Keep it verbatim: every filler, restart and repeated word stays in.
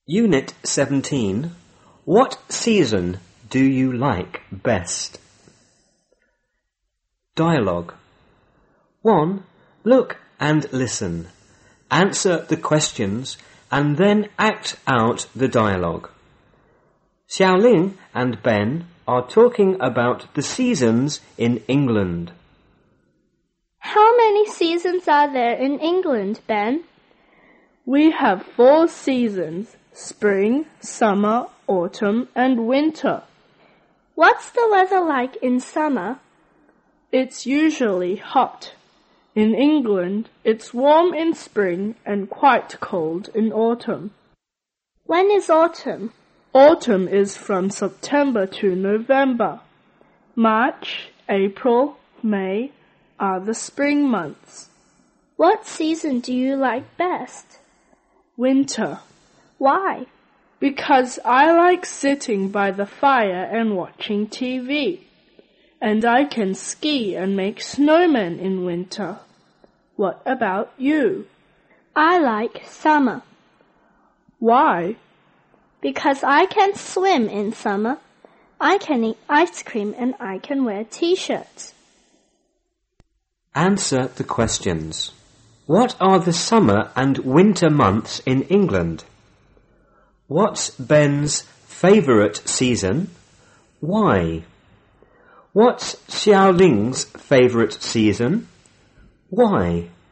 Unit seventeen. What season do you like best? Dialogue. one. Look and listen. Answer the questions and then act out the dialogue. Xiaoling and Ben are talking about the seasons in England. How many seasons are there in England, Ben? We have four seasons: spring, summer, autumn, and winter. What's the weather like in summer? It's usually hot. In England, it's warm in spring and quite cold in autumn. When is autumn? Autumn is from September to November. March, April, May are the spring months. What season do you like best? Winter. Why? Because I like sitting by the fire and watching T V. And I can ski and make snowmen in winter. What about you? I like summer. Why? Because I can swim in summer. I can eat ice cream and I can wear t-shirts. Answer the questions. What are the summer and winter months in England? What's Ben's favourite season? Why? What's Xiaoling's favourite season? Why?